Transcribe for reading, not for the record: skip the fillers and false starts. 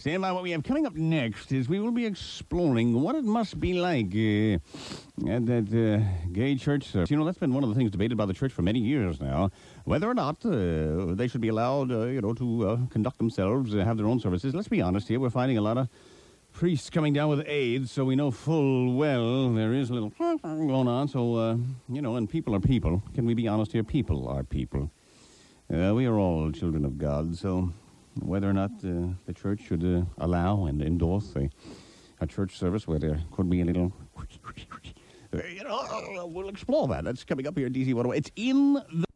Stand by. What we have coming up next is we will be exploring what it must be like at that gay church service. You know, that's been one of the things debated by the church for many years now, whether or not they should be allowed, to conduct themselves, have their own services. Let's be honest here. We're finding a lot of priests coming down with AIDS, so we know full well there is a little going on. So, and people are people. Can we be honest here? People are people. We are all children of God, so whether or not the church should allow and endorse a church service where there could be a little, we'll explore that. That's coming up here at DC 101. It's in the